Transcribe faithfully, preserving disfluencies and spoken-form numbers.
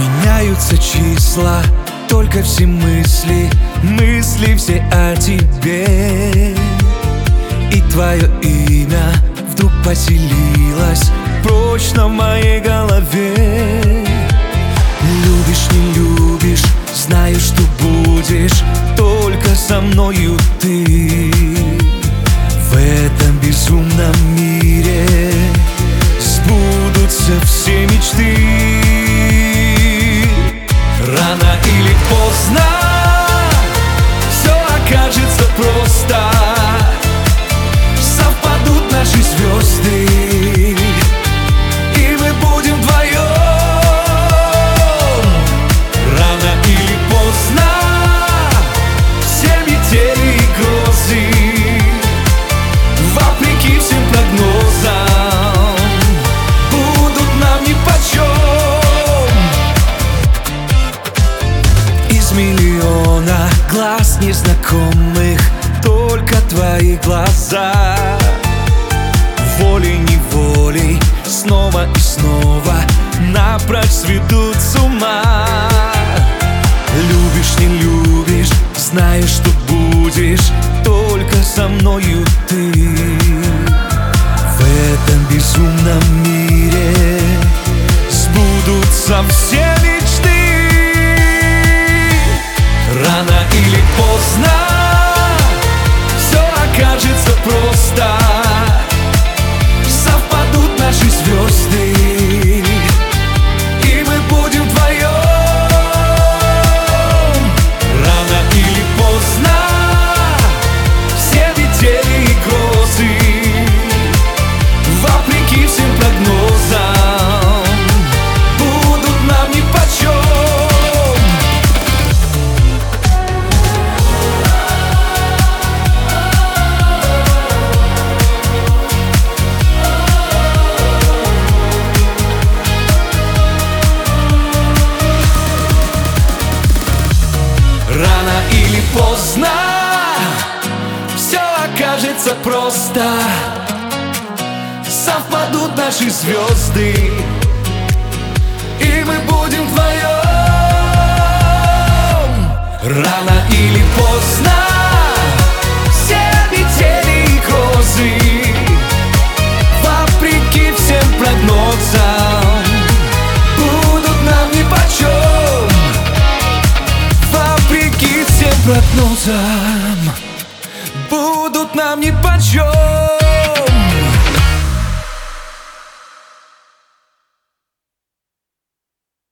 Меняются числа, только все мысли, мысли все о тебе. И твое имя вдруг поселилось прочно в моей голове. Любишь, не любишь, знаю, что будешь только со мною ты. В этом безумном мире сбудутся все мечты. Рано или поздно все окажется просто. Совпадут наши звезды, и мы будем вдвоем. Рано или поздно все метели и грозы, вопреки всем прогнозам, будут нам нипочем. Из миллиона глаз незнакомых только твои глаза. Волей-неволей снова и снова напрочь сведут с ума. Любишь, не любишь, знаю, что будешь только со мною ты. В этом безумном мире сбудутся все мечты. Рано или поздно все окажется просто. Совпадут наши звезды, и мы будем вдвоем. Рано или поздно все метели и грозы, вопреки всем прогнозам, будут нам нипочем. Рано или поздно все окажется просто. Совпадут наши звезды, и мы будем вдвоем. Рано или поздно все метели и грозы, вопреки всем прогнозам, будут нам нипочем. Вопреки всем прогнозам, будут нам нипочем.